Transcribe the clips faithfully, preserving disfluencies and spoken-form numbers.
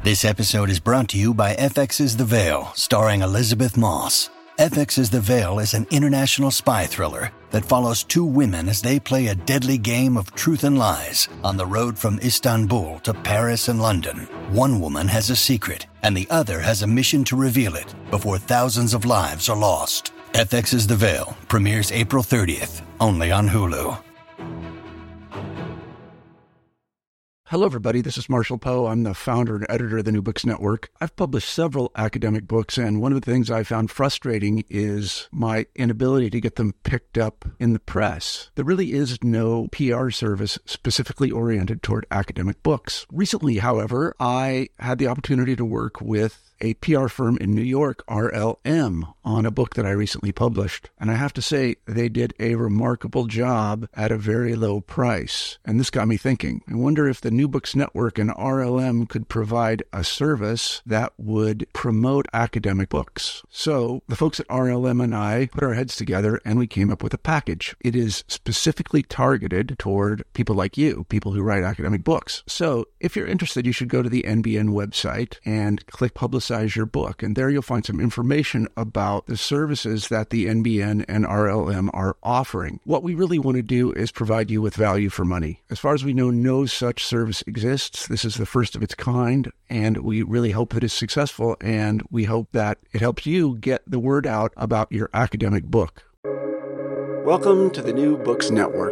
This episode is brought to you by F X's The Veil, starring Elizabeth Moss. F X's The Veil is an international spy thriller that follows two women as they play a deadly game of truth and lies on the road from Istanbul to Paris and London. One woman has a secret, and the other has a mission to reveal it before thousands of lives are lost. F X's The Veil premieres April thirtieth, only on Hulu. Hello, everybody. This is Marshall Poe. I'm the founder and editor of the New Books Network. I've published several academic books, and one of the things I found frustrating is my inability to get them picked up in the press. There really is no P R service specifically oriented toward academic books. Recently, however, I had the opportunity to work with a P R firm in New York, R L M, on a book that I recently published. And I have to say, they did a remarkable job at a very low price. And this got me thinking. I wonder if the New Books Network and R L M could provide a service that would promote academic books. So the folks at R L M and I put our heads together and we came up with a package. It is specifically targeted toward people like you, people who write academic books. So if you're interested, you should go to the N B N website and click Publicize your book. And there you'll find some information about the services that the N B N and R L M are offering. What we really want to do is provide you with value for money. As far as we know, no such service exists. This is the first of its kind, and we really hope it is successful, and we hope that it helps you get the word out about your academic book. Welcome to the New Books Network.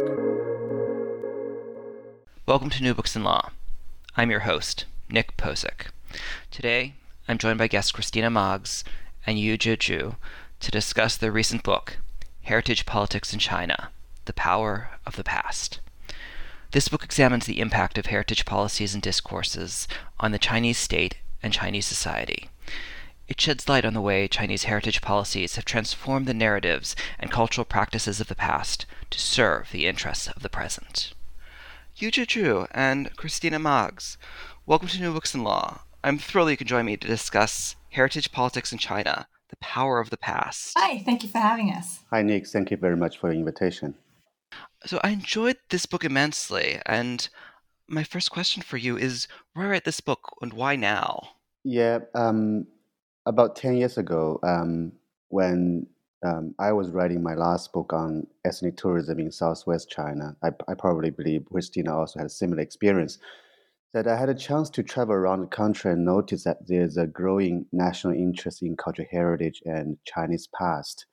Welcome to New Books in Law. I'm your host, Nick Posick. Today, I'm joined by guests Christina Moggs and Yuzhe Zhu to discuss their recent book, Heritage Politics in China, The Power of the Past. This book examines the impact of heritage policies and discourses on the Chinese state and Chinese society. It sheds light on the way Chinese heritage policies have transformed the narratives and cultural practices of the past to serve the interests of the present. Yuzhe Zhu and Christina Moggs, welcome to New Books in Law. I'm thrilled you can join me to discuss heritage politics in China, the power of the past. Hi, thank you for having us. Hi, Nick. Thank you very much for your invitation. So I enjoyed this book immensely, and my first question for you is, why write this book and why now? Yeah, um, about ten years ago, um, when um, I was writing my last book on ethnic tourism in Southwest China, I, I probably believe Christina also had a similar experience, that I had a chance to travel around the country and notice that there's a growing national interest in cultural heritage and Chinese past.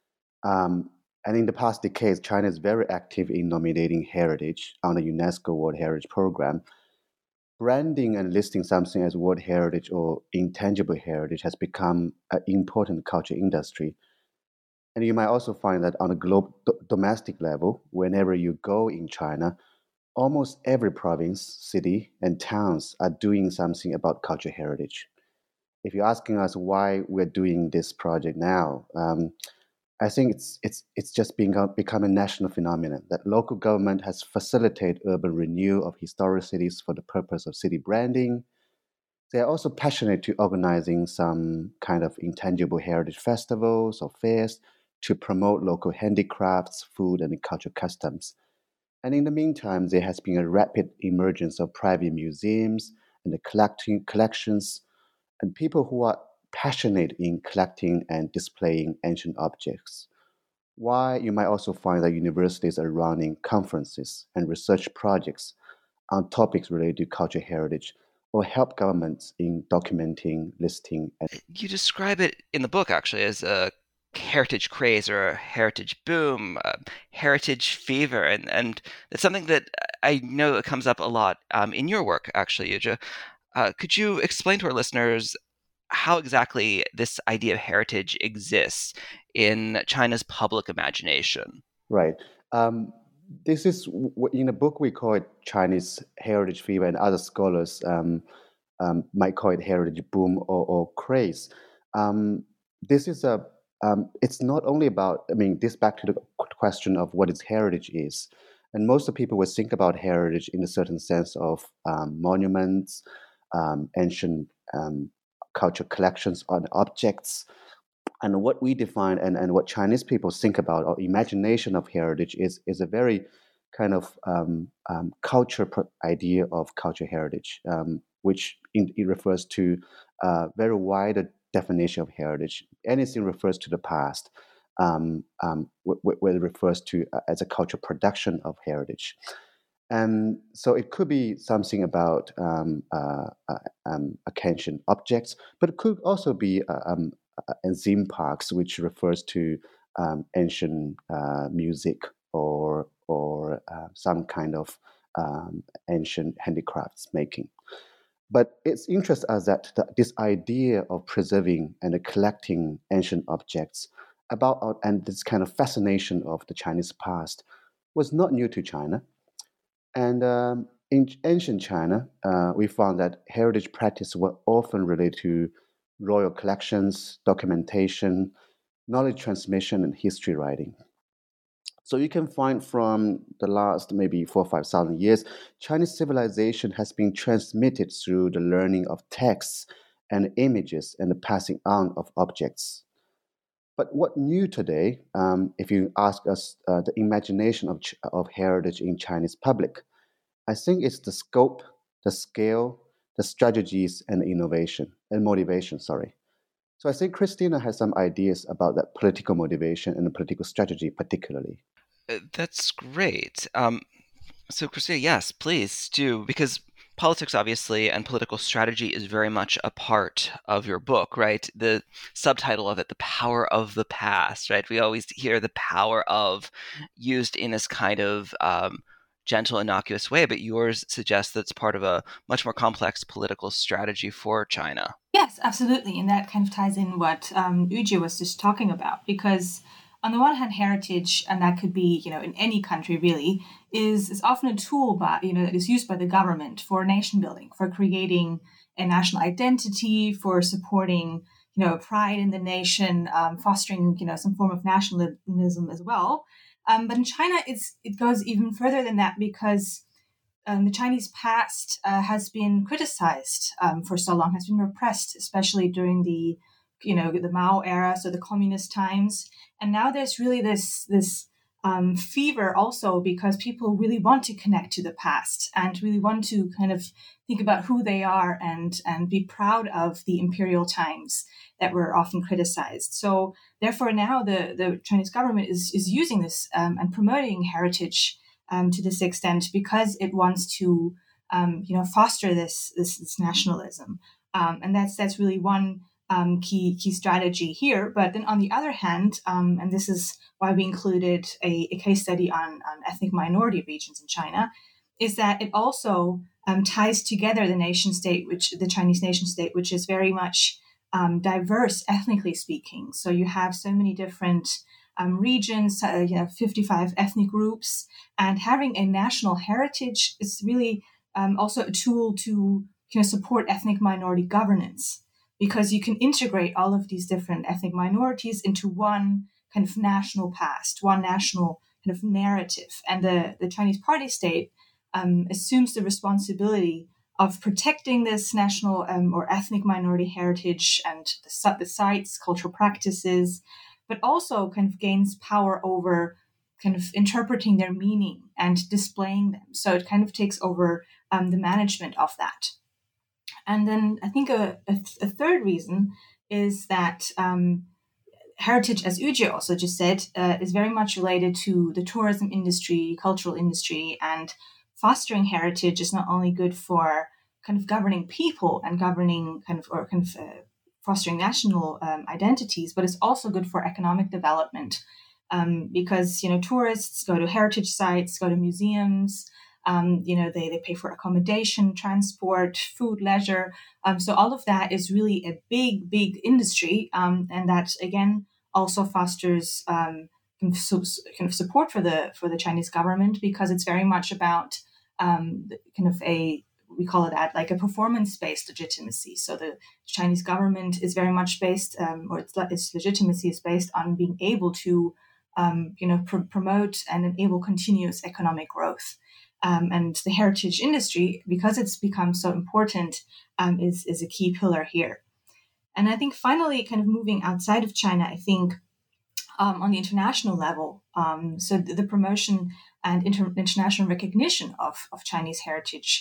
Um, and in the past decades, China is very active in nominating heritage on the UNESCO World Heritage Program. Branding and listing something as World Heritage or intangible heritage has become an important culture industry. And you might also find that on a global do- domestic level, whenever you go in China, almost every province, city, and towns are doing something about cultural heritage. If you're asking us why we're doing this project now, um, I think it's it's it's just being, become a national phenomenon that local government has facilitated urban renewal of historic cities for the purpose of city branding. They are also passionate to organizing some kind of intangible heritage festivals or fairs to promote local handicrafts, food, and cultural customs. And in the meantime, there has been a rapid emergence of private museums and the collecting collections and people who are passionate in collecting and displaying ancient objects. Why you might also find that universities are running conferences and research projects on topics related to cultural heritage or help governments in documenting, listing, and You describe it in the book, actually, as a heritage craze or a heritage boom, uh, heritage fever, and and it's something that I know that comes up a lot um, in your work, actually, Yuzhe. Uh, could you explain to our listeners how exactly this idea of heritage exists in China's public imagination? right. Um, this is w- in a book we call it Chinese heritage fever, and other scholars um, um, might call it heritage boom or, or craze. Um, this is a um, it's not only about, I mean, this back to the question of what is heritage is. And most of the people would think about heritage in a certain sense of um, monuments, um, ancient um, cultural collections on objects. And what we define and, and what Chinese people think about or imagination of heritage is, is a very kind of um, um, culture pro- idea of cultural heritage. Um, which in, it refers to a very wide definition of heritage. Anything refers to the past, um, um, where it refers to uh, as a cultural production of heritage. And so it could be something about um, uh, uh, um, ancient objects, but it could also be uh, um, uh, theme parks, which refers to um, ancient uh, music or or uh, some kind of um, ancient handicrafts making. But it's interesting us that th- this idea of preserving and collecting ancient objects about uh, and this kind of fascination of the Chinese past was not new to China. And um, in ancient China, uh, we found that heritage practice were often related to royal collections, documentation, knowledge transmission, and history writing. So you can find from the last maybe four or five thousand years, Chinese civilization has been transmitted through the learning of texts and images and the passing on of objects. But what new today, um, if you ask us uh, the imagination of, of heritage in Chinese public, I think it's the scope, the scale, the strategies, and innovation and motivation, sorry. So I think Christina has some ideas about that political motivation and the political strategy particularly. Uh, That's great. Um, so, Christina, yes, please do, because politics, obviously, and political strategy is very much a part of your book, right? The subtitle of it, The Power of the Past, right? We always hear the power of used in this kind of um, gentle, innocuous way, but yours suggests that it's part of a much more complex political strategy for China. Yes, absolutely. And that kind of ties in what um, Yuzhi was just talking about, because on the one hand, heritage, and that could be, you know, in any country really, is, is often a tool by, you know, that is used by the government for nation building, for creating a national identity, for supporting, you know, pride in the nation, um, fostering, you know, some form of nationalism as well. Um, but in China, it's it goes even further than that, because um, the Chinese past uh, has been criticized um, for so long, has been repressed, especially during the, you know, the Mao era, so the communist times. And now there's really this this um, fever also, because people really want to connect to the past and really want to kind of think about who they are and and be proud of the imperial times that were often criticized. So therefore now the, the Chinese government is, is using this um, and promoting heritage um, to this extent, because it wants to um, you know foster this this, this nationalism. Um, and that's that's really one Um, key key strategy here. But then on the other hand, um, and this is why we included a, a case study on, on ethnic minority regions in China, is that it also um, ties together the nation state, which the Chinese nation state, which is very much um, diverse ethnically speaking. So you have so many different um, regions, uh, you know, fifty-five ethnic groups, and having a national heritage is really um, also a tool to you know, support ethnic minority governance, because you can integrate all of these different ethnic minorities into one kind of national past, one national kind of narrative. And the, the Chinese party state um, assumes the responsibility of protecting this national um, or ethnic minority heritage and the, the sites, cultural practices, but also kind of gains power over kind of interpreting their meaning and displaying them. So it kind of takes over um, the management of that. And then I think a, a, a third reason is that um, heritage, as Yuzhi also just said, uh, is very much related to the tourism industry, cultural industry, and fostering heritage is not only good for kind of governing people and governing kind of or kind of uh, fostering national um, identities, but it's also good for economic development um, because you know tourists go to heritage sites, go to museums. Um, you know, they, they pay for accommodation, transport, food, leisure. Um, so all of that is really a big, big industry. Um, and that, again, also fosters um, kind, of su- kind of support for the for the Chinese government, because it's very much about um, kind of a, we call it at like a performance-based legitimacy. So the Chinese government is very much based, um, or its, its legitimacy is based on being able to, um, you know, pr- promote and enable continuous economic growth. Um, and the heritage industry, because it's become so important, um, is, is a key pillar here. And I think finally, kind of moving outside of China, I think um, on the international level, um, so the, the promotion and inter- international recognition of, of Chinese heritage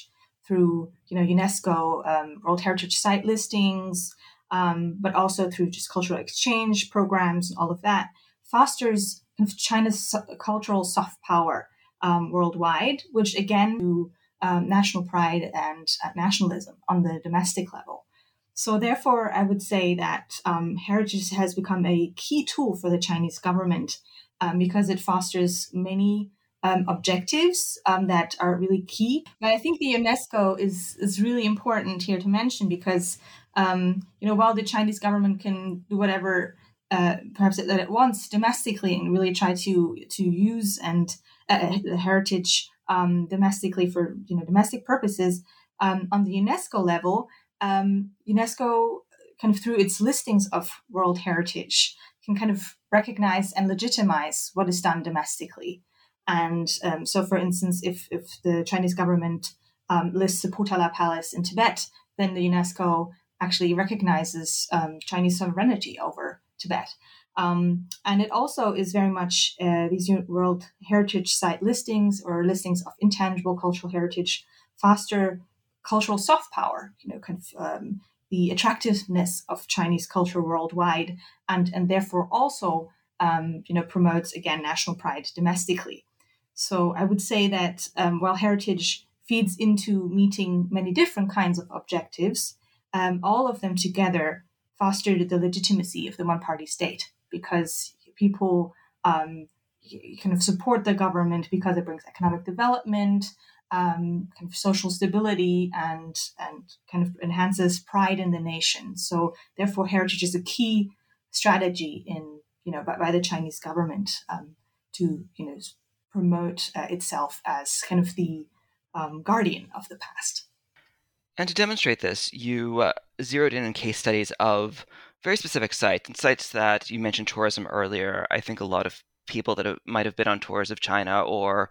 through, you know, UNESCO um, World Heritage Site listings, um, but also through just cultural exchange programs and all of that, fosters kind of China's so- cultural soft power um, worldwide, which again, to um, national pride and uh, nationalism on the domestic level. So therefore, I would say that um, heritage has become a key tool for the Chinese government um, because it fosters many um, objectives um, that are really key. But I think the UNESCO is is really important here to mention because um, you know while the Chinese government can do whatever uh, perhaps that it wants domestically and really try to to use and uh, the heritage um, domestically for you know domestic purposes um, on the UNESCO level. Um, UNESCO, kind of through its listings of World Heritage, can kind of recognize and legitimize what is done domestically. And um, so, for instance, if, if the Chinese government um, lists the Potala Palace in Tibet, then the UNESCO actually recognizes um, Chinese sovereignty over Tibet. Um, and it also is very much uh, these World Heritage Site listings or listings of intangible cultural heritage foster cultural soft power, you know, kind of um, the attractiveness of Chinese culture worldwide, and and therefore also, um, you know, promotes again national pride domestically. So I would say that um, while heritage feeds into meeting many different kinds of objectives, um, all of them together foster the legitimacy of the one-party state because people um, kind of support the government because it brings economic development. Um, kind of social stability and and kind of enhances pride in the nation. So therefore, heritage is a key strategy in you know by, by the Chinese government um, to you know promote uh, itself as kind of the um, guardian of the past. And to demonstrate this, you uh, zeroed in on case studies of very specific sites and sites that you mentioned tourism earlier. I think a lot of people that have, might have been on tours of China or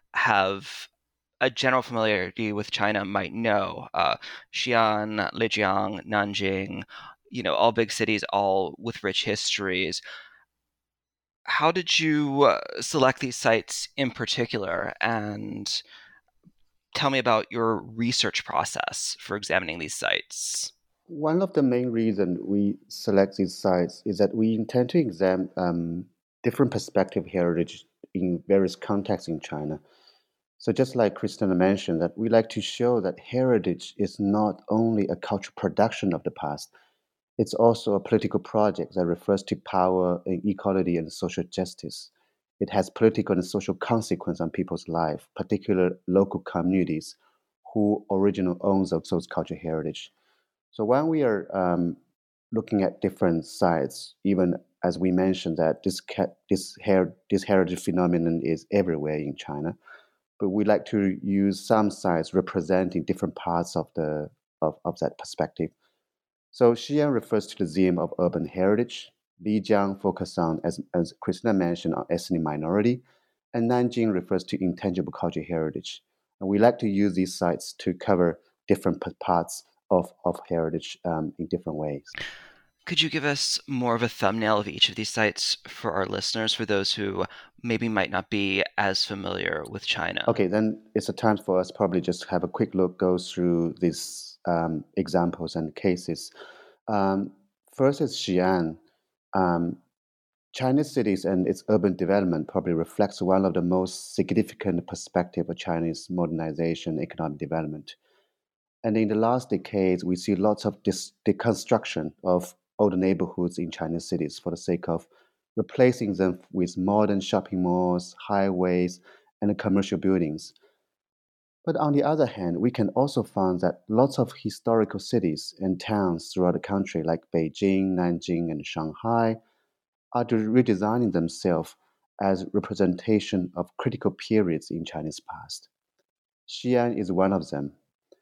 have a general familiarity with China might know. Uh, Xi'an, Lijiang, Nanjing, you know, all big cities, all with rich histories. How did you uh, select these sites in particular? And tell me about your research process for examining these sites. One of the main reasons we select these sites is that we intend to examine um, different perspective heritage in various contexts in China. So just like Christina mentioned, that we like to show that heritage is not only a cultural production of the past, it's also a political project that refers to power, equality, and social justice. It has political and social consequence on people's life, particularly local communities who originally own those, those cultural heritage. So when we are um, looking at different sites, even as we mentioned that this ca- this, her- this heritage phenomenon is everywhere in China, but we like to use some sites representing different parts of the of, of that perspective. So Xi'an refers to the theme of urban heritage. Lijiang focuses on, as, as Christina mentioned, on ethnic minority, and Nanjing refers to intangible cultural heritage. And we like to use these sites to cover different p- parts of, of heritage um, in different ways. Could you give us more of a thumbnail of each of these sites for our listeners, for those who maybe might not be as familiar with China? Okay, then it's a time for us probably just have a quick look, go through these um, examples and cases. Um, first is Xi'an. Um, Chinese cities and its urban development probably reflects one of the most significant perspectives of Chinese modernization and economic development. And in the last decades, we see lots of dis- deconstruction of older neighborhoods in Chinese cities for the sake of replacing them with modern shopping malls, highways, and commercial buildings. But on the other hand, we can also find that lots of historical cities and towns throughout the country, like Beijing, Nanjing, and Shanghai, are redesigning themselves as representation of critical periods in Chinese past. Xi'an is one of them.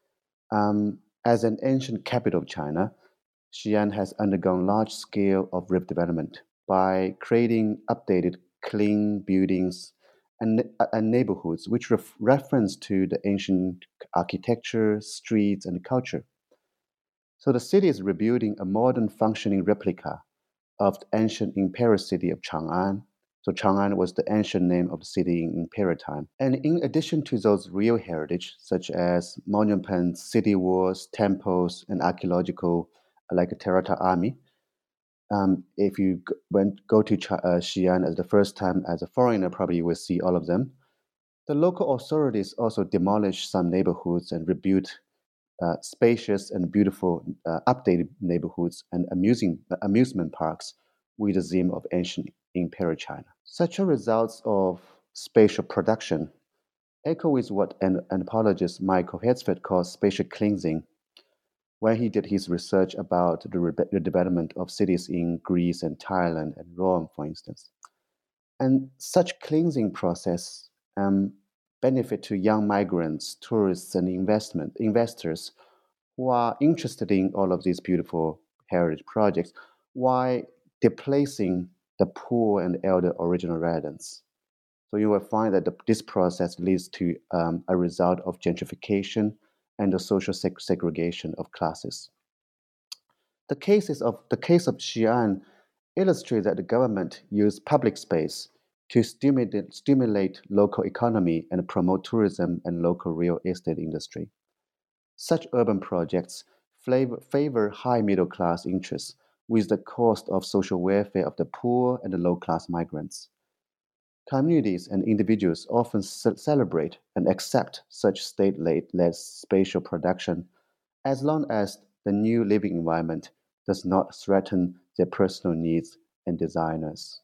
Um, as an ancient capital of China, Xi'an has undergone large scale of redevelopment by creating updated, clean buildings and, uh, and neighborhoods which ref- reference to the ancient architecture, streets, and culture. So the city is rebuilding a modern functioning replica of the ancient imperial city of Chang'an. So Chang'an was the ancient name of the city in imperial time. And in addition to those real heritage, such as monuments, city walls, temples, and archaeological, like a Terrata army, um, if you g- went go to Ch- uh, Xi'an as the first time as a foreigner, probably you will see all of them. The local authorities also demolished some neighborhoods and rebuilt uh, spacious and beautiful uh, updated neighborhoods and amusing uh, amusement parks with the theme of ancient imperial China. Such a result of spatial production echo with what an anthropologist Michael Herzfeld calls spatial cleansing when he did his research about the, re- the development of cities in Greece and Thailand and Rome, for instance. And such cleansing process um, benefit to young migrants, tourists, and investment investors who are interested in all of these beautiful heritage projects, while displacing the poor and elder original residents. So you will find that the, this process leads to um, a result of gentrification and the social seg- segregation of classes. The cases of the case of Xi'an illustrate that the government used public space to stimulate, stimulate local economy and promote tourism and local real estate industry. Such urban projects flavor, favor high middle class interests with the cost of social welfare of the poor and the low class migrants. Communities and individuals often ce- celebrate and accept such state led spatial production as long as the new living environment does not threaten their personal needs and desires.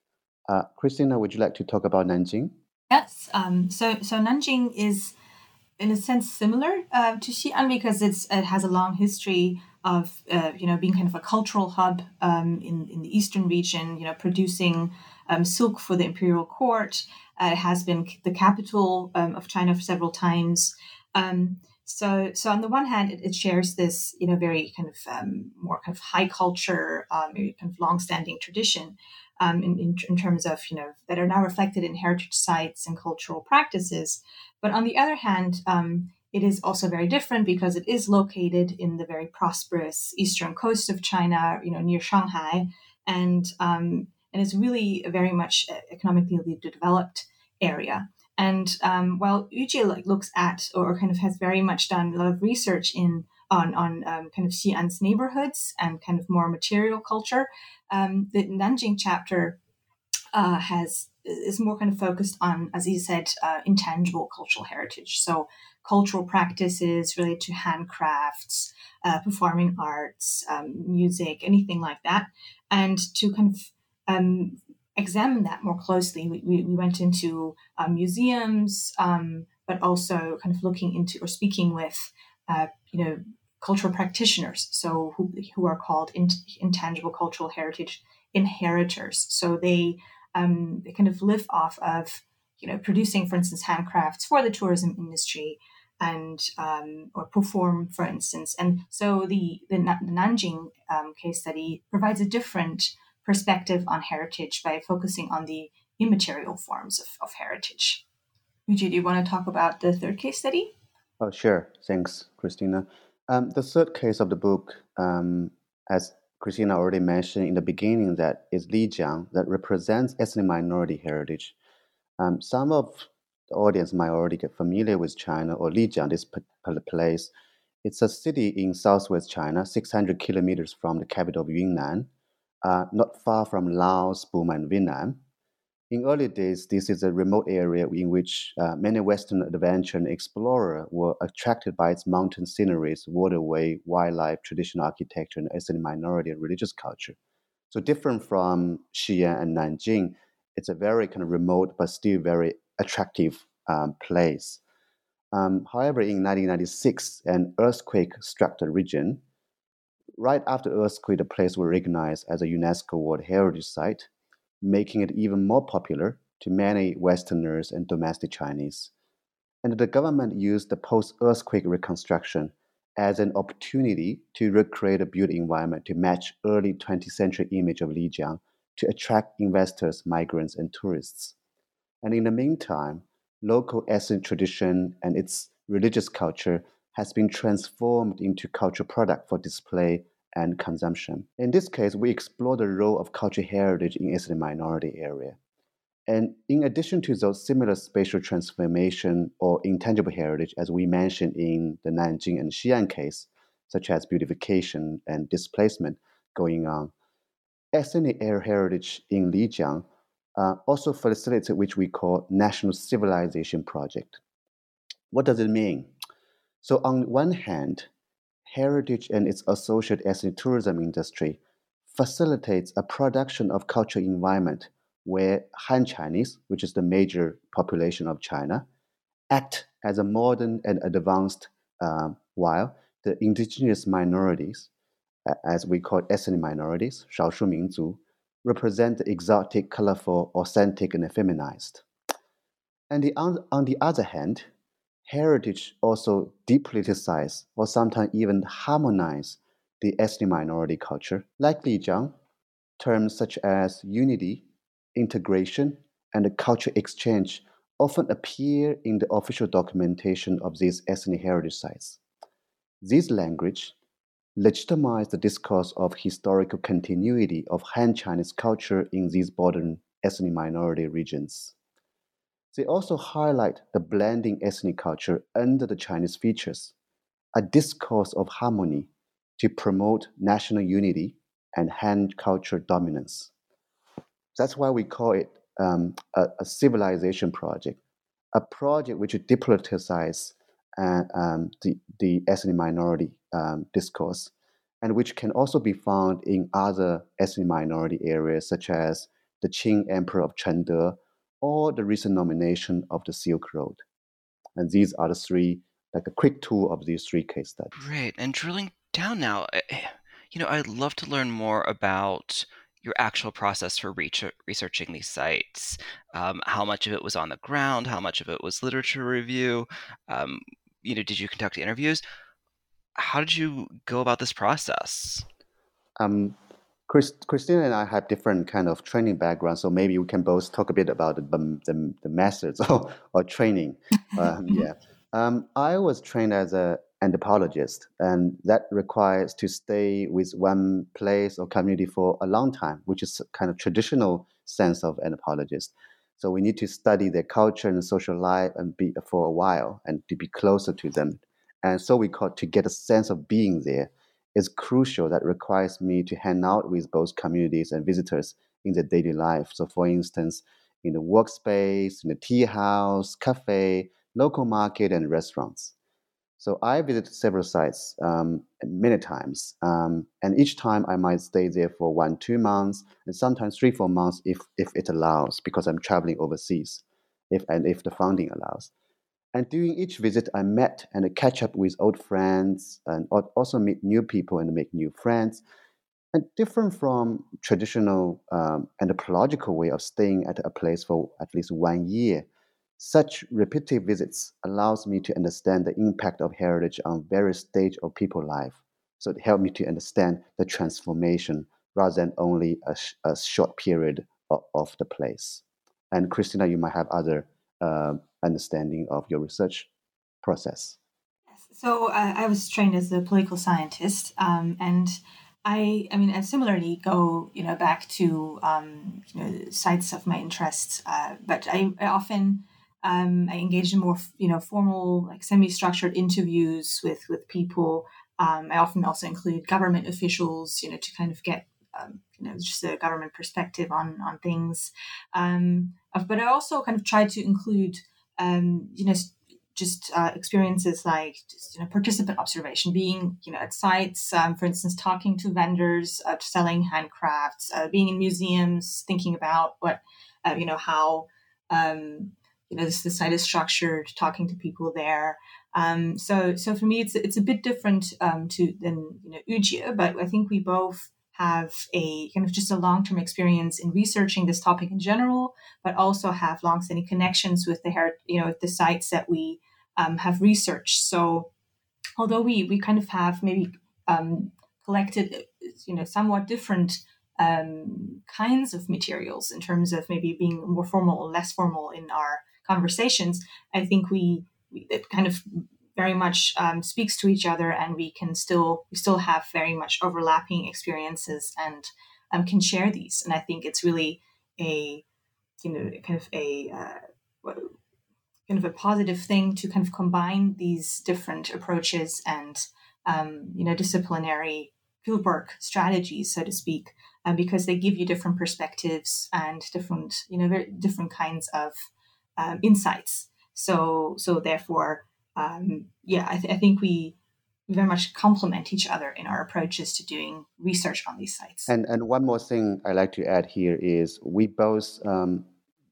Uh, Christina, would you like to talk about Nanjing? Yes. Um, so so Nanjing is in a sense similar uh, to Xi'an because it's it has a long history of uh, you know being kind of a cultural hub um, in in the eastern region. You know, producing um, silk for the imperial court. Uh, it has been the capital um, of China for several times. Um, so so on the one hand, it, it shares this you know very kind of um, more kind of high culture, um, very kind of long-standing tradition. Um, in, in, in terms of you know that are now reflected in heritage sites and cultural practices, but on the other hand, um, it is also very different because it is located in the very prosperous eastern coast of China, you know, near Shanghai, and um, and it's really a very much uh, economically developed area. And um, while Yujie like looks at or kind of has very much done a lot of research in on on um, kind of Xi'an's neighborhoods and kind of more material culture, um, the Nanjing chapter uh, has is more kind of focused on, as you said, uh, intangible cultural heritage. So cultural practices related to handcrafts, uh, performing arts, um, music, anything like that, and to kind of um, examine that more closely. We, we, we went into uh, museums, um, but also kind of looking into or speaking with, uh, you know, cultural practitioners. So who who are called in, intangible cultural heritage inheritors. So they um, they kind of live off of, you know, producing, for instance, handcrafts for the tourism industry and um, or perform, for instance. And so the the, the Nanjing um, case study provides a different perspective on heritage by focusing on the immaterial forms of, of heritage. Yuji, do you want to talk about the third case study? Oh, sure. Thanks, Christina. Um, the third case of the book, um, as Christina already mentioned in the beginning, that is Lijiang, that represents ethnic minority heritage. Um, some of the audience might already get familiar with China or Lijiang, this p- p- place. It's a city in southwest China, six hundred kilometers from the capital of Yunnan, uh, not far from Laos, Burma, and Vietnam. In early days, this is a remote area in which uh, many Western adventure and explorer were attracted by its mountain sceneries, waterway, wildlife, traditional architecture, and ethnic minority and religious culture. So different from Xi'an and Nanjing, it's a very kind of remote but still very attractive um, place. Um, however, in nineteen ninety-six, an earthquake struck the region. Right after the earthquake, the place was recognized as a UNESCO World Heritage Site, making it even more popular to many Westerners and domestic Chinese. And the government used the post earthquake reconstruction as an opportunity to recreate a built environment to match early twentieth century image of Lijiang to attract investors, migrants, and tourists. And in the meantime, local ethnic tradition and its religious culture has been transformed into cultural product for display and consumption. In this case, we explore the role of cultural heritage in ethnic minority area. And in addition to those similar spatial transformation or intangible heritage, as we mentioned in the Nanjing and Xi'an case, such as beautification and displacement going on, ethnic air heritage in Lijiang uh, also facilitated which we call national civilization project. What does it mean? So on one hand, heritage and its associated ethnic tourism industry facilitates a production of cultural environment where Han Chinese, which is the major population of China, act as a modern and advanced, uh, while the indigenous minorities, as we call ethnic minorities, 少数民族, represent the exotic, colorful, authentic, and feminized. And the, on, on the other hand, heritage also depoliticize or sometimes even harmonize the ethnic minority culture. Like Lijiang, terms such as unity, integration, and cultural exchange often appear in the official documentation of these ethnic heritage sites. This language legitimizes the discourse of historical continuity of Han Chinese culture in these modern ethnic minority regions. They also highlight the blending ethnic culture under the Chinese features, a discourse of harmony to promote national unity and Han culture dominance. That's why we call it um, a, a civilization project, a project which depoliticizes uh, um, the, the ethnic minority um, discourse, and which can also be found in other ethnic minority areas such as the Qing Emperor of Chengde or the recent nomination of the Silk Road. And these are the three, like a quick tour of these three case studies. Great. And drilling down now, you know, I'd love to learn more about your actual process for reach- researching these sites. Um, how much of it was on the ground? How much of it was literature review? Um, you know, did you conduct interviews? How did you go about this process? Um, Chris, Christina and I have different kind of training backgrounds, so maybe we can both talk a bit about the, the, the methods or, or training. Um, yeah, um, I was trained as an anthropologist, and that requires to stay with one place or community for a long time, which is kind of traditional sense of anthropologist. So we need to study their culture and social life and be for a while and to be closer to them. And so we call to get a sense of being there is crucial. That requires me to hang out with both communities and visitors in their daily life. So for instance, in the workspace, in the tea house, cafe, local market, and restaurants. So I visited several sites um, many times. Um, and each time I might stay there for one, two months, and sometimes three, four months if, if it allows, because I'm traveling overseas, if and if the funding allows. And during each visit, I met and catch up with old friends and also meet new people and make new friends. And different from traditional um, anthropological way of staying at a place for at least one year, such repetitive visits allows me to understand the impact of heritage on various stages of people's life. So it helped me to understand the transformation rather than only a, a short period of, of the place. And Christina, you might have other uh, understanding of your research process. So uh, I was trained as a political scientist, um, and I, I mean, I similarly go, you know, back to um, you know sites of my interests, uh, but I, I often um, I engage in more, you know, formal, like semi-structured interviews with with people. Um, I often also include government officials, you know, to kind of get um, you know just a government perspective on on things. Um, but I also kind of try to include, um, you know. just uh, experiences like just, you know, participant observation, being, you know, at sites, um, for instance, talking to vendors, uh, selling handcrafts, uh, being in museums, thinking about what, uh, you know, how, um, you know, this, the site is structured, talking to people there. Um, so, so for me, it's it's a bit different um, to than you know Yujie, but I think we both have a kind of just a long-term experience in researching this topic in general, but also have long-standing connections with the her- you know with the sites that we um, have researched. So, although we we kind of have maybe um, collected you know somewhat different um, kinds of materials in terms of maybe being more formal or less formal in our conversations, I think we, we it kind of very much um, speaks to each other, and we can still we still have very much overlapping experiences and um, can share these. And I think it's really a you know, kind of a uh, kind of a positive thing to kind of combine these different approaches and um, you know disciplinary fieldwork strategies, so to speak, uh, because they give you different perspectives and different you know very different kinds of um, insights. So so therefore, um, yeah, I, th- I think we very much complement each other in our approaches to doing research on these sites. And and one more thing I like to add here is we both um,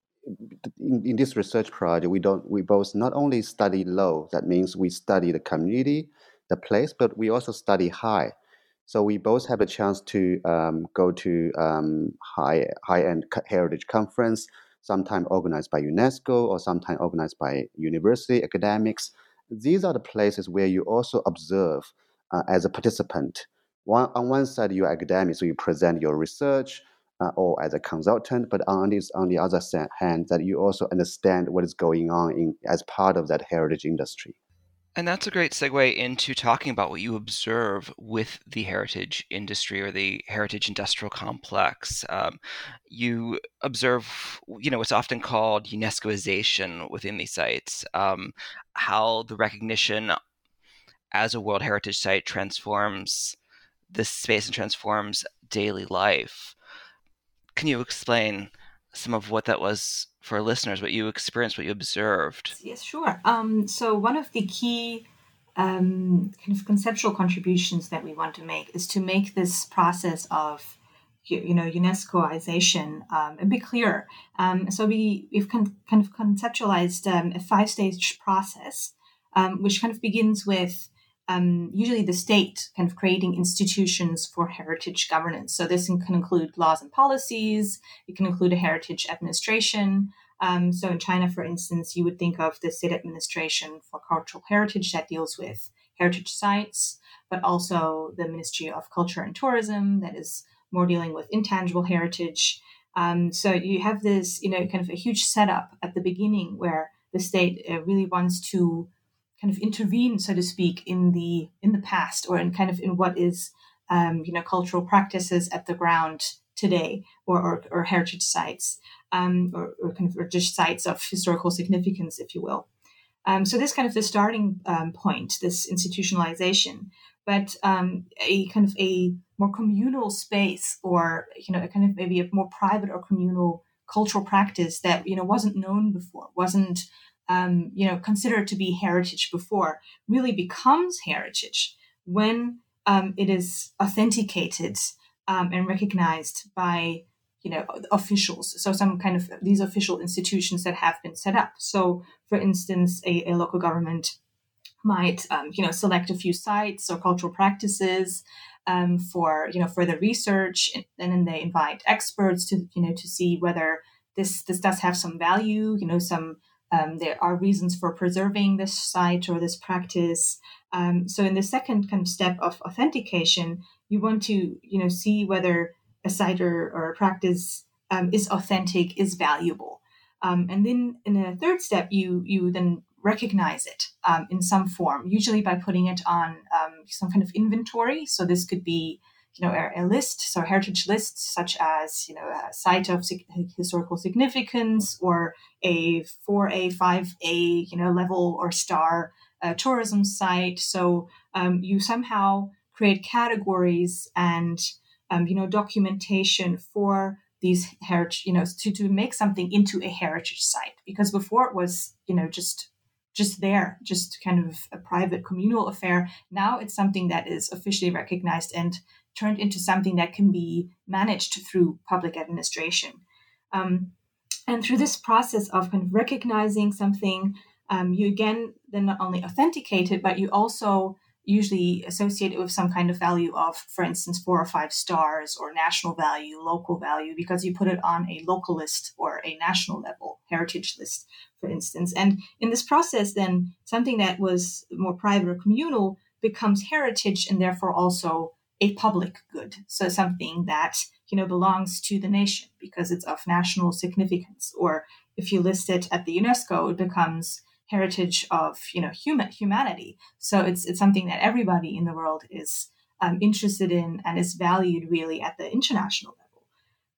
in, in this research project we don't we both not only study low, that means we study the community, the place, but we also study high. So we both have a chance to um, go to um, high high end heritage conference, sometime organized by UNESCO or sometime organized by university academics. These are the places where you also observe uh, as a participant. One, on one side, you're academic, so you present your research uh, or as a consultant, but on this, on the other hand, that you also understand what is going on in as part of that heritage industry. And that's a great segue into talking about what you observe with the heritage industry or the heritage industrial complex. Um, you observe, you know, what's often called UNESCOization within these sites, um, how the recognition as a World Heritage Site transforms this space and transforms daily life. Can you explain some of what that was for listeners, what you experienced, what you observed? Yes, sure. Um, so one of the key um, kind of conceptual contributions that we want to make is to make this process of, you, you know, UNESCOization um, a bit clearer. Um, so we, we've con- kind of conceptualized um, a five-stage process, um, which kind of begins with Um, usually the state kind of creating institutions for heritage governance. So this can include laws and policies. It can include a heritage administration. Um, so in China, for instance, you would think of the state administration for cultural heritage that deals with heritage sites, but also the Ministry of Culture and Tourism that is more dealing with intangible heritage. Um, so you have this, you know, kind of a huge setup at the beginning where the state uh, really wants to kind of intervene, so to speak, in the in the past or in kind of in what is um, you know cultural practices at the ground today, or or, or heritage sites, um, or, or kind of or just sites of historical significance, if you will. Um, so this kind of the starting um, point, this institutionalization, but um, a kind of a more communal space, or you know a kind of maybe a more private or communal cultural practice that you know wasn't known before, wasn't Um, you know, considered to be heritage before, really becomes heritage when um, it is authenticated um, and recognized by, you know, officials. So some kind of these official institutions that have been set up. So, for instance, a, a local government might, um, you know, select a few sites or cultural practices um, for, you know, further research, and, and then they invite experts to, you know, to see whether this this does have some value, you know, some Um, there are reasons for preserving this site or this practice. Um, so in the second kind of step of authentication, you want to, you know, see whether a site or, or a practice um, is authentic, is valuable. Um, and then in a third step, you you then recognize it um, in some form, usually by putting it on um, some kind of inventory. So this could be, you know, a, a list, so a heritage list, such as, you know, a site of sig- historical significance, or a four A, five A, you know, level or star uh, tourism site. So um, you somehow create categories and, um, you know, documentation for these heritage, you know, to, to make something into a heritage site. Because before it was, you know, just just there, just kind of a private communal affair. Now it's something that is officially recognized and turned into something that can be managed through public administration. Um, and through this process of kind of recognizing something, um, you again then not only authenticate it, but you also usually associate it with some kind of value of, for instance, four or five stars, or national value, local value, because you put it on a local list or a national level heritage list, for instance. And in this process, then something that was more private or communal becomes heritage, and therefore also a public good. So something that, you know, belongs to the nation because it's of national significance. Or if you list it at the UNESCO, it becomes heritage of, you know, human humanity. So it's it's something that everybody in the world is um, interested in and is valued really at the international level.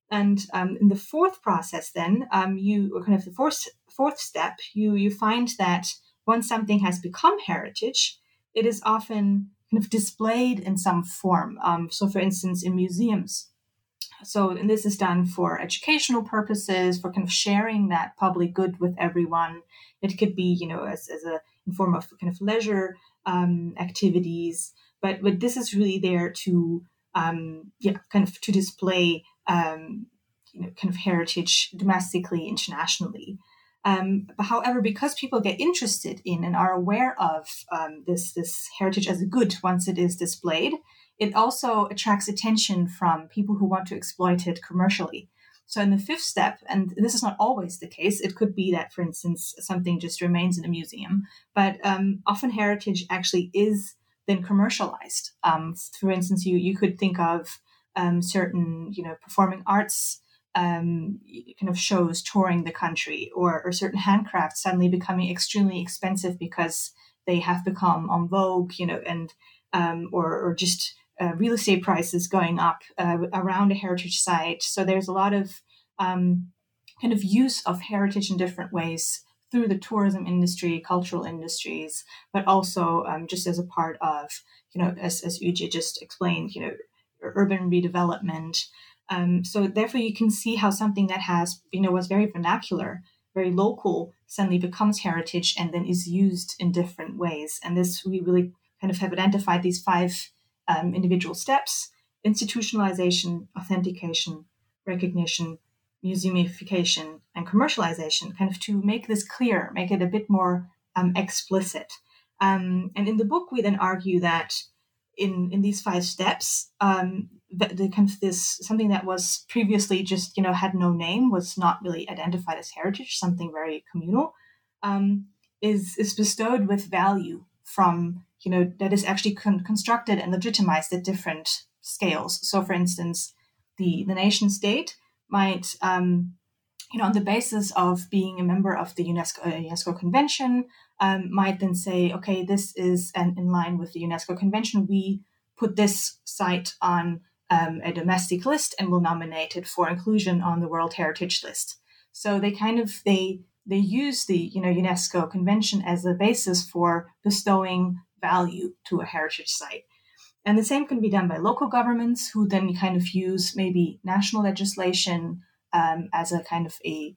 And um, in the fourth process, then um, you or kind of the fourth fourth step, you you find that once something has become heritage, it is often kind of displayed in some form. Um, so, for instance, in museums. So, and this is done for educational purposes, for kind of sharing that public good with everyone. It could be, you know, as, as a in form of kind of leisure um, activities, but but this is really there to um, yeah, kind of to display um, you know kind of heritage domestically, internationally. Um, but however, because people get interested in and are aware of um, this this heritage as a good once it is displayed, it also attracts attention from people who want to exploit it commercially. So in the fifth step, and this is not always the case, it could be that, for instance, something just remains in a museum, but um, often heritage actually is then commercialized. Um, for instance, you you could think of um, certain, you know, performing arts um, kind of shows touring the country, or, or certain handcrafts suddenly becoming extremely expensive because they have become en vogue, you know, and um, or or just uh, real estate prices going up uh, around a heritage site. So there's a lot of um, kind of use of heritage in different ways through the tourism industry, cultural industries, but also um, just as a part of, you know, as, as Uje just explained, you know, urban redevelopment. Um, so therefore, you can see how something that has, you know, was very vernacular, very local, suddenly becomes heritage and then is used in different ways. And this, we really kind of have identified these five um, individual steps: institutionalization, authentication, recognition, museumification, and commercialization, kind of to make this clear, make it a bit more um, explicit. Um, and in the book, we then argue that in, in these five steps, um, the, the kind of this something that was previously just, you know, had no name, was not really identified as heritage, something very communal, um, is is bestowed with value from, you know, that is actually con- constructed and legitimized at different scales. So, for instance, the the nation state might, um, you know, on the basis of being a member of the UNESCO, uh, UNESCO Convention, um, might then say, okay, this is an, in line with the UNESCO Convention. We put this site on um, a domestic list and will nominate it for inclusion on the World Heritage List. So they kind of they they use the, you know, UNESCO Convention as a basis for bestowing value to a heritage site. And the same can be done by local governments, who then kind of use maybe national legislation um, as a kind of a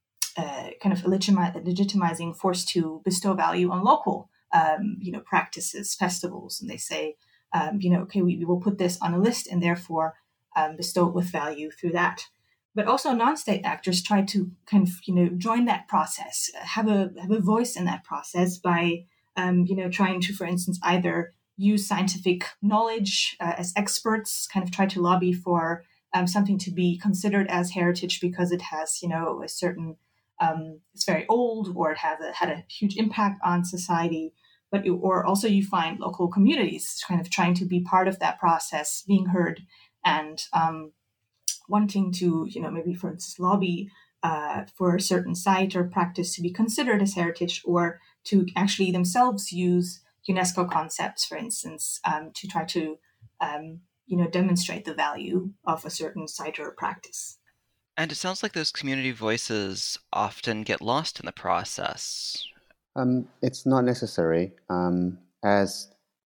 uh, kind of legitimi- legitimizing force to bestow value on local, um, you know, practices, festivals, and they say, um, you know, okay, we, we will put this on a list and therefore um, bestow it with value through that. But also, non-state actors try to kind of, you know, join that process, have a have a voice in that process by, um, you know, trying to, for instance, either use scientific knowledge uh, as experts, kind of try to lobby for um, something to be considered as heritage because it has, you know, a certain, um, it's very old, or it has a, had a huge impact on society. But you, or also you find local communities kind of trying to be part of that process, being heard, and um, wanting to, you know, maybe for instance lobby uh, for a certain site or practice to be considered as heritage, or to actually themselves use UNESCO concepts, for instance, um, to try to, um, you know, demonstrate the value of a certain site or practice. And it sounds like those community voices often get lost in the process. Um, it's not necessary. Um, as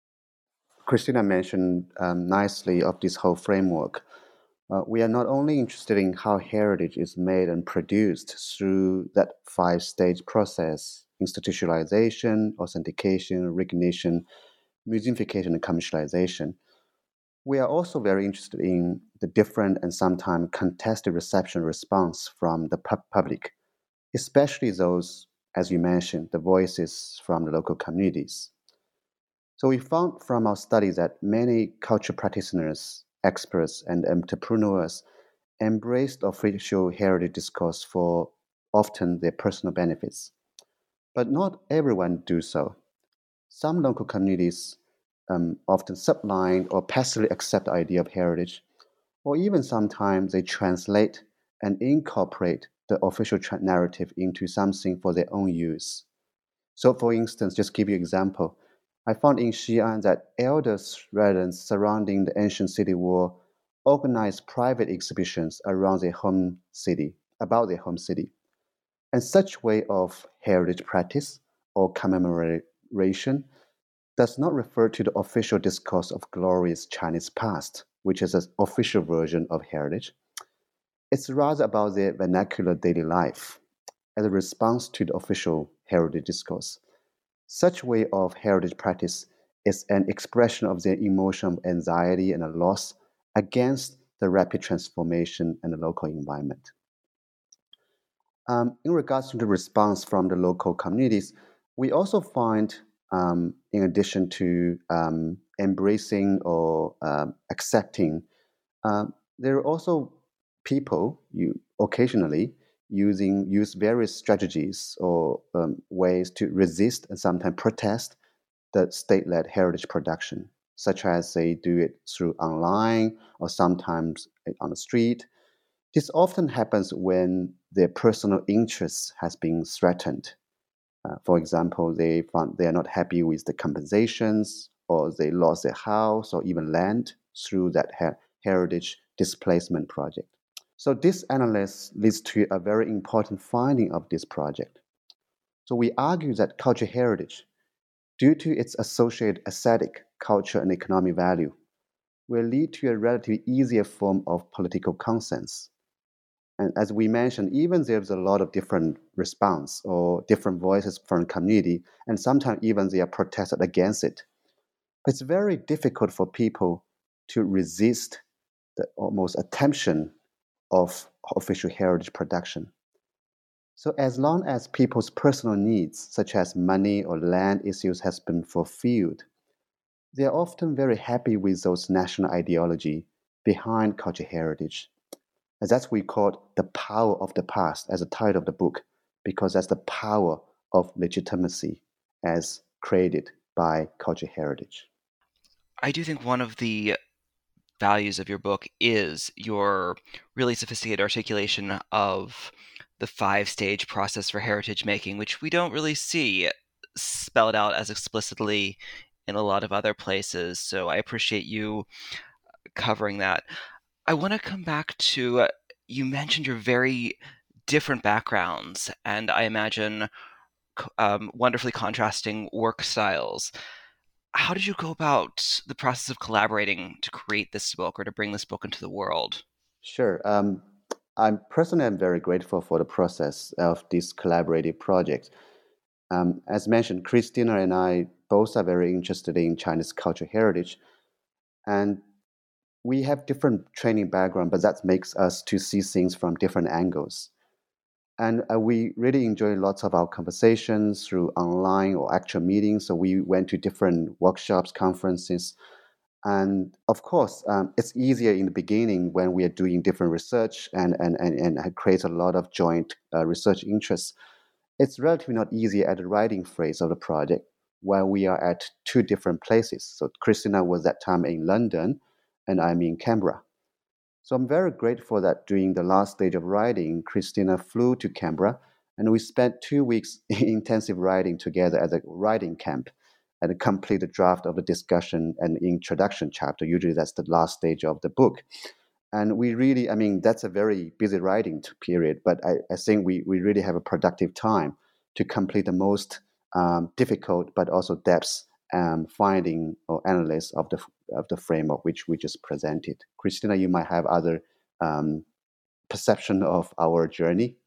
Christina mentioned um, nicely of this whole framework, uh, we are not only interested in how heritage is made and produced through that five-stage process: institutionalization, authentication, recognition, museumification, and commercialization. We are also very interested in the different and sometimes contested reception response from the pu- public, especially those, as you mentioned, the voices from the local communities. So we found from our study that many cultural practitioners, experts, and entrepreneurs embraced official heritage discourse for often their personal benefits. But not everyone do so. Some local communities um, often subline or passively accept the idea of heritage, or even sometimes they translate and incorporate the official tra- narrative into something for their own use. So, for instance, just give you an example, I found in Xi'an that elder residents surrounding the ancient city wall organize private exhibitions around their home city, about their home city. And such way of heritage practice or commemoration does not refer to the official discourse of glorious Chinese past, which is an official version of heritage. It's rather about their vernacular daily life as a response to the official heritage discourse. Such way of heritage practice is an expression of their emotion of anxiety and a loss against the rapid transformation in the local environment. Um, in regards to the response from the local communities, we also find, um, in addition to um, embracing or um, accepting, um, there are also people you occasionally using use various strategies or um, ways to resist and sometimes protest the state-led heritage production, such as they do it through online or sometimes on the street. This often happens when their personal interest has been threatened. Uh, for example, they found they are not happy with the compensations, or they lost their house or even land through that her- heritage displacement project. So this analysis leads to a very important finding of this project. So we argue that cultural heritage, due to its associated aesthetic, culture, and economic value, will lead to a relatively easier form of political consent. And as we mentioned, even there's a lot of different response or different voices from the community, and sometimes even they are protested against it. But it's very difficult for people to resist the almost attemption of official heritage production. So as long as people's personal needs, such as money or land issues, has been fulfilled, they are often very happy with those national ideology behind cultural heritage. And that's what we call the power of the past as a title of the book, because that's the power of legitimacy as created by cultural heritage. I do think one of the values of your book is your really sophisticated articulation of the five-stage process for heritage making, which we don't really see spelled out as explicitly in a lot of other places. So I appreciate you covering that. I want to come back to, uh, you mentioned your very different backgrounds, and I imagine um, wonderfully contrasting work styles. How did you go about the process of collaborating to create this book or to bring this book into the world? Sure. Um, I'm personally am very grateful for the process of this collaborative project. Um, as mentioned, Christina and I both are very interested in Chinese cultural heritage, and we have different training background, but that makes us to see things from different angles. And uh, we really enjoy lots of our conversations through online or actual meetings. So we went to different workshops, conferences. And of course, um, it's easier in the beginning when we are doing different research and, and, and, and it creates a lot of joint uh, research interests. It's relatively not easy at the writing phase of the project where we are at two different places. So Christina was that time in London and I'm in Canberra. So I'm very grateful that during the last stage of writing, Christina flew to Canberra and we spent two weeks in intensive writing together at a writing camp and complete the draft of the discussion and introduction chapter. Usually that's the last stage of the book. And we really, I mean, that's a very busy writing period, but I, I think we, we really have a productive time to complete the most um, difficult but also depth um, finding or analysis of the of the framework which we just presented. Christina, you might have other um, perception of our journey.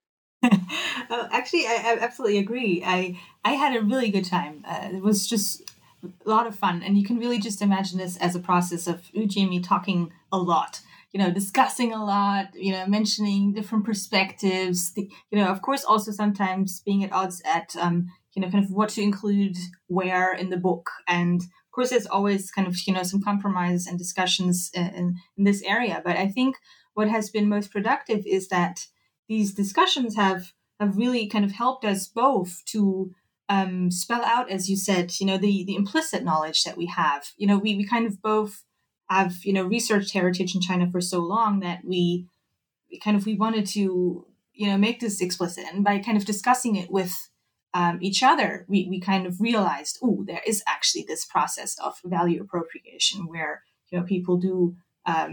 uh, actually, I, I absolutely agree. I I had a really good time. Uh, it was just a lot of fun, and you can really just imagine this as a process of Yuji and me talking a lot. You know, discussing a lot. You know, mentioning different perspectives. The, you know, of course, also sometimes being at odds at um, you know, kind of what to include where in the book, and of course, there's always kind of you know some compromises and discussions in, in, in this area. But I think what has been most productive is that these discussions have have really kind of helped us both to um, spell out, as you said, you know, the the implicit knowledge that we have. You know, we we kind of both have you know researched heritage in China for so long that we, we kind of we wanted to you know make this explicit, and by kind of discussing it with um, each other, we we kind of realized, oh, there is actually this process of value appropriation where you know people do. Um,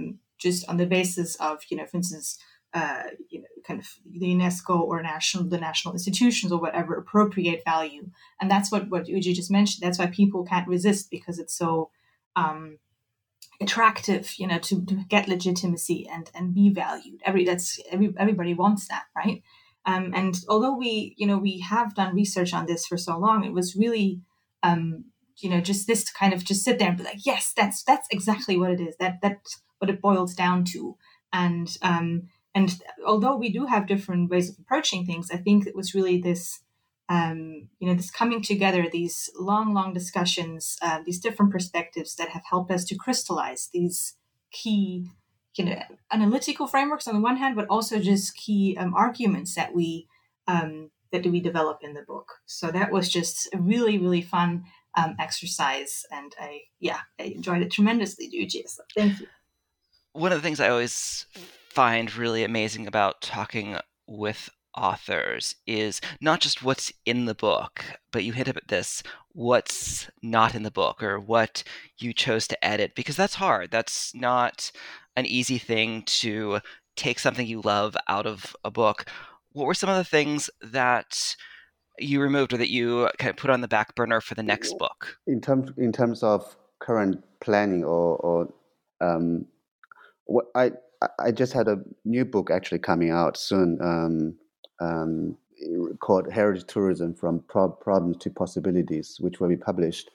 just on the basis of, you know, for instance, uh, you know, kind of the UNESCO or national, the national institutions or whatever appropriate value. And that's what, what Uji just mentioned. That's why people can't resist, because it's so um, attractive, you know, to, to get legitimacy and, and be valued. Every, that's, every, everybody wants that, right? Um, and although we, you know, we have done research on this for so long, it was really, um, you know, just this to kind of just sit there and be like, yes, that's that's exactly what it is. That that's what it boils down to. And um, and although we do have different ways of approaching things, I think it was really this, um, you know, this coming together, these long, long discussions, uh, these different perspectives that have helped us to crystallize these key, you know, analytical frameworks on the one hand, but also just key um, arguments that we um, that we develop in the book. So that was just a really, really fun um, exercise, and I, yeah, I enjoyed it tremendously, Uji. So thank you. One of the things I always find really amazing about talking with authors is not just what's in the book, but you hit at this, what's not in the book, or what you chose to edit, because that's hard. That's not an easy thing to take something you love out of a book. What were some of the things that you removed or that you kind of put on the back burner for the next book? In terms in terms of current planning, or, or um, what I I just had a new book actually coming out soon, um, um, called Heritage Tourism: From Pro- Problems to Possibilities, which will be published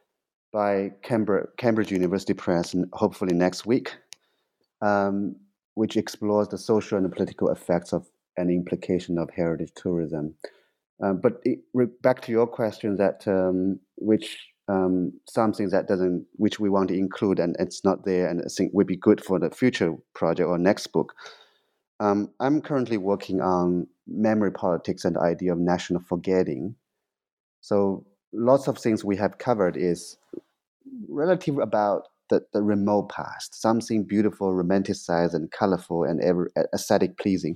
by Cambridge, Cambridge University Press, and hopefully next week, um, which explores the social and the political effects of and implication of heritage tourism. Uh, but it, back to your question, that um, which um, something that doesn't, which we want to include, and it's not there, and I think would be good for the future project or next book. Um, I'm currently working on memory politics and the idea of national forgetting. So lots of things we have covered is relative about the, the remote past, something beautiful, romanticized, and colorful, and ever aesthetic pleasing.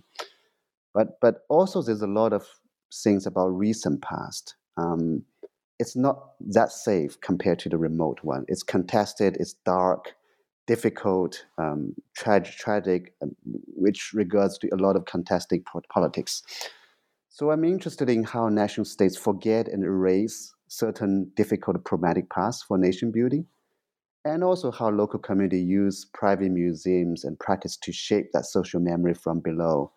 But but also there's a lot of things about recent past. Um, it's not that safe compared to the remote one. It's contested, it's dark, difficult, um, tra- tragic, um, which regards to a lot of contested politics. So I'm interested in how national states forget and erase certain difficult problematic pasts for nation building, and also how local community use private museums and practice to shape that social memory from below.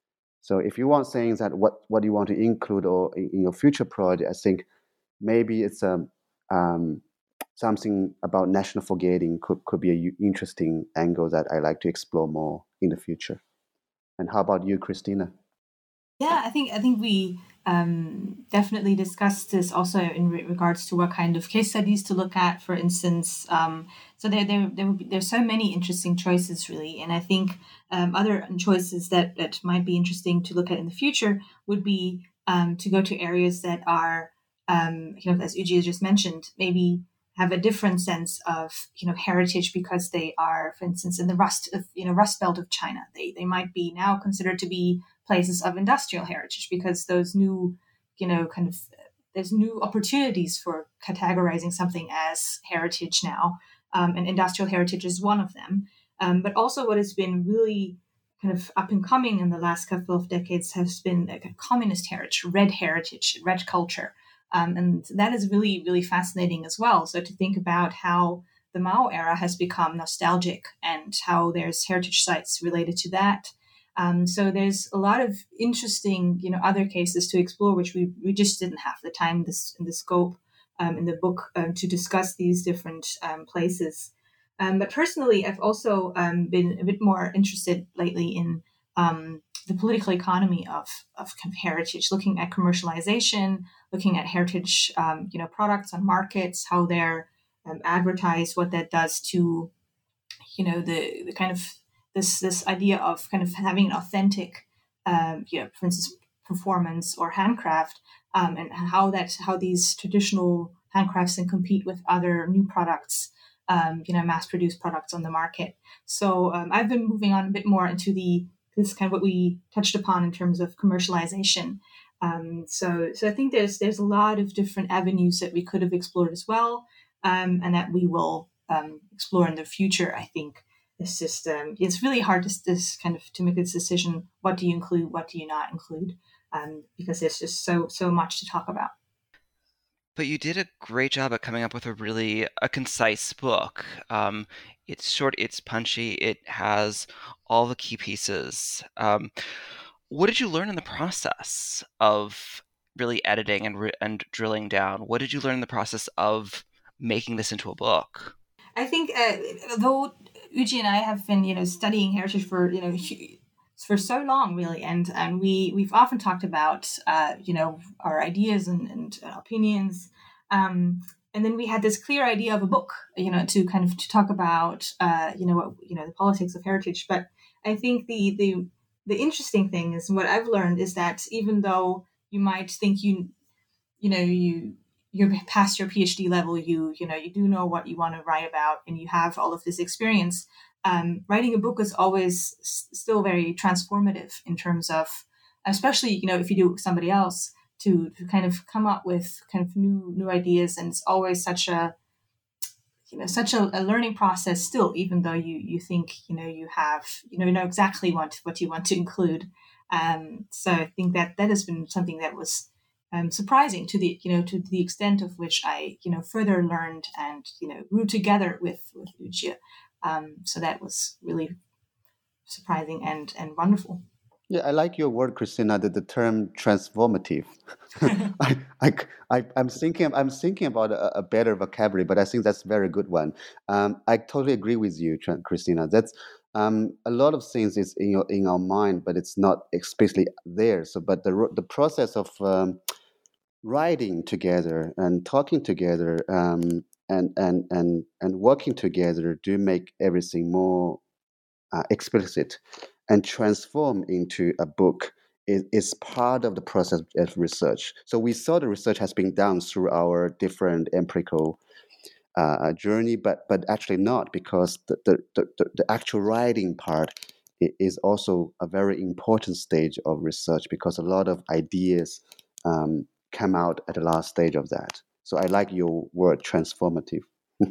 So if you want saying that what, what you want to include or in, in your future project, I think maybe it's um, um, something about national forgetting could, could be an interesting angle that I like to explore more in the future. And how about you, Christina? Yeah, I think I think we um, definitely discussed this also in re- regards to what kind of case studies to look at, for instance. Um, so there, there, there will be, there's so many interesting choices, really, and I think um, other choices that, that might be interesting to look at in the future would be um, to go to areas that are, um, you know, as Uji just mentioned, maybe have a different sense of, you know, heritage because they are, for instance, in the rust of, you know, Rust Belt of China. They they might be now considered to be places of industrial heritage because those new, you know, kind of, there's new opportunities for categorizing something as heritage now, um, and industrial heritage is one of them. Um, but also what has been really kind of up and coming in the last couple of decades has been like a communist heritage, red heritage, red culture. Um, and that is really, really fascinating as well. So to think about how the Mao era has become nostalgic and how there's heritage sites related to that. Um, so there's a lot of interesting, you know, other cases to explore, which we, we just didn't have the time this in the scope um, in the book um, to discuss these different um, places. Um, but personally, I've also um, been a bit more interested lately in um, the political economy of, of heritage, looking at commercialization, looking at heritage, um, you know, products on markets, how they're um, advertised, what that does to, you know, the, the kind of this this idea of kind of having an authentic, um, you know, for instance, performance or handcraft, um, and how that how these traditional handcrafts can compete with other new products, um, you know, mass-produced products on the market. So um, I've been moving on a bit more into the this kind of what we touched upon in terms of commercialization. Um, so so I think there's there's a lot of different avenues that we could have explored as well, um, and that we will um, explore in the future, I think. it's just um, it's really hard to this kind of to make this decision. What do you include? What do you not include? Um, because there's just so so much to talk about. But you did a great job at coming up with a really a concise book. Um, it's short, it's punchy, it has all the key pieces. Um, what did you learn in the process of really editing and re- and drilling down? What did you learn in the process of making this into a book? I think uh, though Yuji and I have been, you know, studying heritage for, you know, for so long, really, and and we we've often talked about, uh, you know, our ideas and, and opinions, um, and then we had this clear idea of a book, you know, to kind of to talk about, uh, you know, what, you know, the politics of heritage. But I think the the the interesting thing is what I've learned is that even though you might think you, you know, you you're past your PhD level, you you know you do know what you want to write about, and you have all of this experience. Um, writing a book is always s- still very transformative in terms of, especially you know if you do it with somebody else, to, to kind of come up with kind of new new ideas, and it's always such a you know such a, a learning process still, even though you you think you know you have you know you know exactly what what you want to include. Um, so I think that that has been something that was um, surprising to the you know to the extent of which I you know further learned and you know grew together with with Yuji. Um, so that was really surprising and and wonderful. Yeah, I like your word, Christina. The, the term transformative. I, I, I, I'm thinking, I'm thinking about a, a better vocabulary, but I think that's a very good one. Um, I totally agree with you, Tr- Christina. That's um, a lot of things is in your in our mind, but it's not explicitly there. So, but the ro- the process of um, writing together and talking together um, and and and and working together do make everything more uh, explicit and transform into a book is, is part of the process of research. So we saw the research has been done through our different empirical uh, journey, but but actually not, because the, the, the, the actual writing part is also a very important stage of research, because a lot of ideas um, come out at the last stage of that. So I like your word transformative.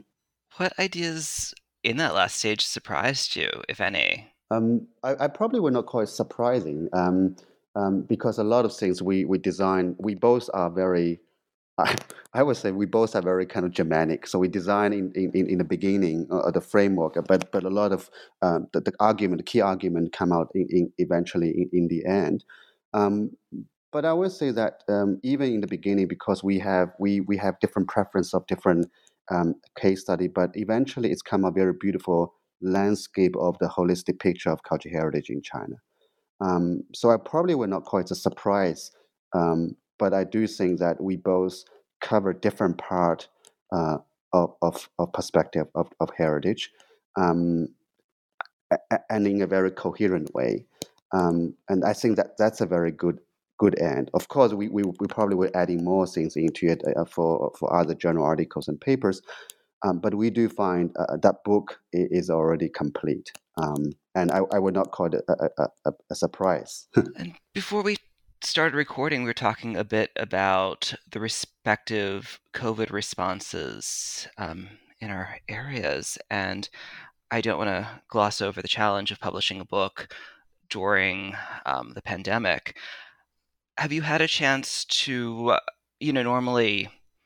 What ideas in that last stage surprised you, if any? Um, I, I probably would not call it surprising, um, um, because a lot of things we, we design, we both are very, I, I would say we both are very kind of Germanic. So we design in, in, in the beginning uh, the framework, but but a lot of um, the, the argument, the key argument come out in, in eventually in, in the end. Um, but I would say that um, even in the beginning, because we have we we have different preference of different um, case study, but eventually it's come a very beautiful landscape of the holistic picture of cultural heritage in China. Um, so I probably would not call it a surprise, um, but I do think that we both cover different part uh, of, of, of perspective of, of heritage, um, and in a very coherent way. Um, and I think that that's a very good good end. Of course, we, we, we probably were adding more things into it uh, for, for other journal articles and papers, um, but we do find uh, that book is already complete. Um, and I, I would not call it a, a, a, a surprise. And before we started recording, we were talking a bit about the respective COVID responses um, in our areas. And I don't want to gloss over the challenge of publishing a book during um, the pandemic. Have you had a chance to, uh, you know, normally,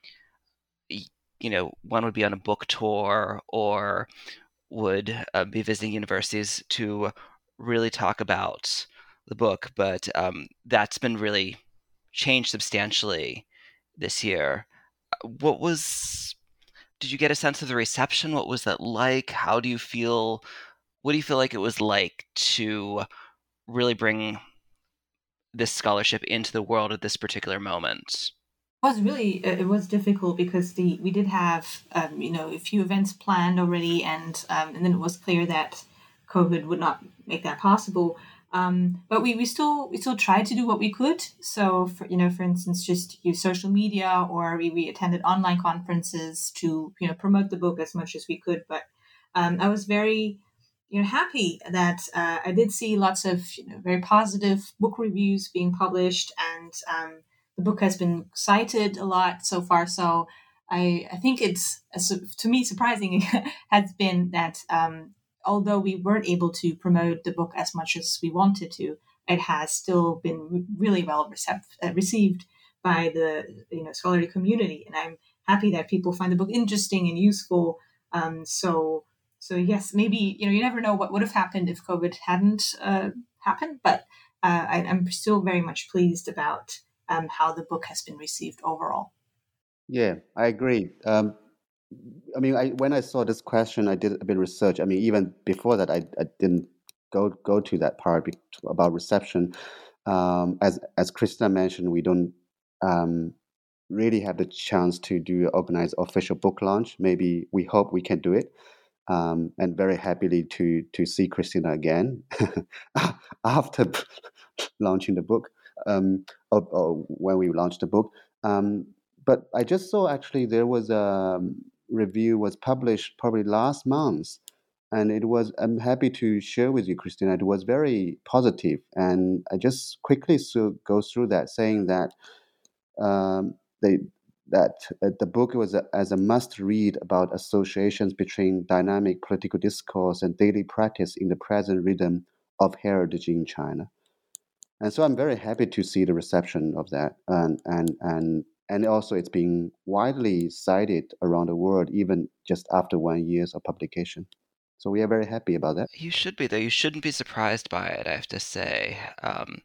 you know, one would be on a book tour or would uh, be visiting universities to really talk about the book, but um, that's been really changed substantially this year. What was, did you get a sense of the reception? What was that like? How do you feel, what do you feel like it was like to really bring this scholarship into the world at this particular moment? It was really it was difficult because the we did have um, you know a few events planned already, and um, and then it was clear that COVID would not make that possible. Um, but we, we still we still tried to do what we could. So for you know for instance, just use social media, or we, we attended online conferences to you know promote the book as much as we could. But um, I was very you know happy that uh, I did see lots of you know very positive book reviews being published, and um, the book has been cited a lot so far. So I, I think it's, to me, surprising has been that um, although we weren't able to promote the book as much as we wanted to, it has still been really well recept- uh, received by the you know scholarly community, and I'm happy that people find the book interesting and useful. Um, so so yes, maybe you know you never know what would have happened if COVID hadn't uh, happened, but uh, I, I'm still very much pleased about um, how the book has been received overall. Yeah, I agree. Um, I mean, I, when I saw this question, I did a bit of research. I mean, even before that, I, I didn't go go to that part about reception. Um, as as Christina mentioned, we don't um, really have the chance to do organize official book launch. Maybe we hope we can do it. Um, and very happily to to see Christina again after launching the book, um, or, or when we launched the book. Um, but I just saw actually there was a review was published probably last month, and it was. I'm happy to share with you, Christina. It was very positive, and I just quickly so, go through that, saying that um, they that uh, the book was a, as a must-read about associations between dynamic political discourse and daily practice in the present rhythm of heritage in China. And so I'm very happy to see the reception of that, and and and and also it's being widely cited around the world, even just after one years of publication. So we are very happy about that. You should be, though. You shouldn't be surprised by it, I have to say. Um,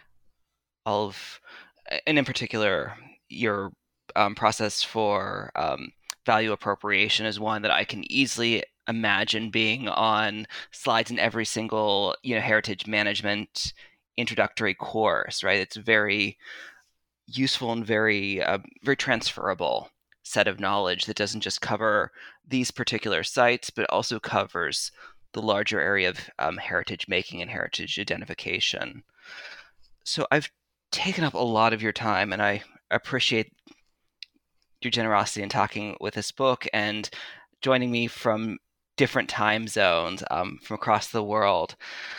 all of, and in particular, your um, process for um, value appropriation is one that I can easily imagine being on slides in every single, you know, heritage management introductory course, right? It's very useful and very, uh, very transferable set of knowledge that doesn't just cover these particular sites, but also covers the larger area of um, heritage making and heritage identification. So I've taken up a lot of your time, and I appreciate your generosity in talking with this book and joining me from different time zones um, from across the world.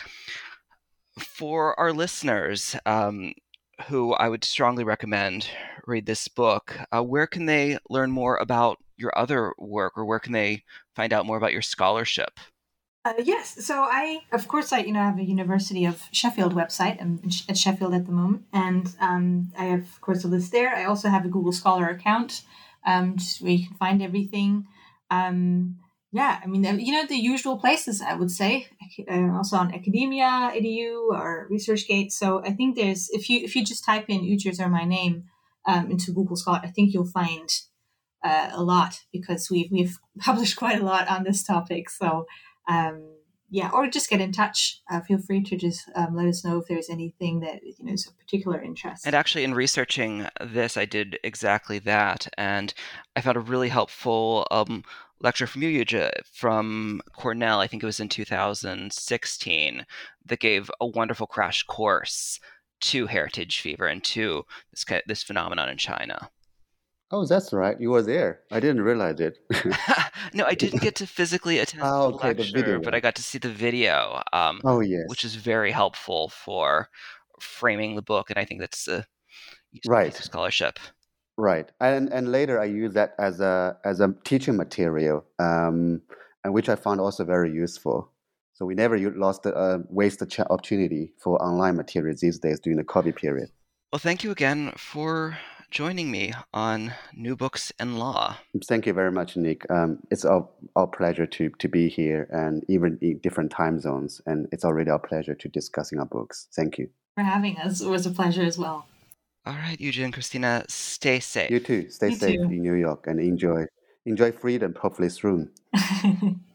For our listeners, um, who I would strongly recommend read this book, uh, where can they learn more about your other work, or where can they find out more about your scholarship? Uh, yes, so I, of course, I you know have a University of Sheffield website. I'm at Sheffield at the moment, and um, I have, of course, a list there. I also have a Google Scholar account, um, just where you can find everything. Um, yeah, I mean, you know, the usual places, I would say. Uh, also on academia, edu, or ResearchGate. So I think there's if you if you just type in Ujers or my name um, into Google Scholar, I think you'll find uh, a lot, because we've we've published quite a lot on this topic. So. Um, yeah, or just get in touch. Uh, feel free to just um, let us know if there's anything that you know is of particular interest. And actually, in researching this, I did exactly that, and I found a really helpful um, lecture from you, Yuzhi, from Cornell. I think it was in two thousand sixteen, that gave a wonderful crash course to heritage fever and to this this phenomenon in China. Oh, that's right. You were there. I didn't realize it. No, I didn't get to physically attend oh, the okay, lecture, the video. but I got to see the video, um, oh, yes. which is very helpful for framing the book, and I think that's a useful right. piece of scholarship. Right, and and later I use that as a as a teaching material, um, and which I found also very useful. So we never lost the, uh, waste the ch- opportunity for online materials these days during the COVID period. Well, thank you again for joining me on New Books in Law. Thank you very much, Nick. Um, it's our, our pleasure to, to be here, and even in different time zones. And it's already our pleasure to discussing our books. Thank you for having us. It was a pleasure as well. All right, Yuzhi and Christina, stay safe. You too. Stay you safe too. in New York and enjoy enjoy freedom, hopefully soon.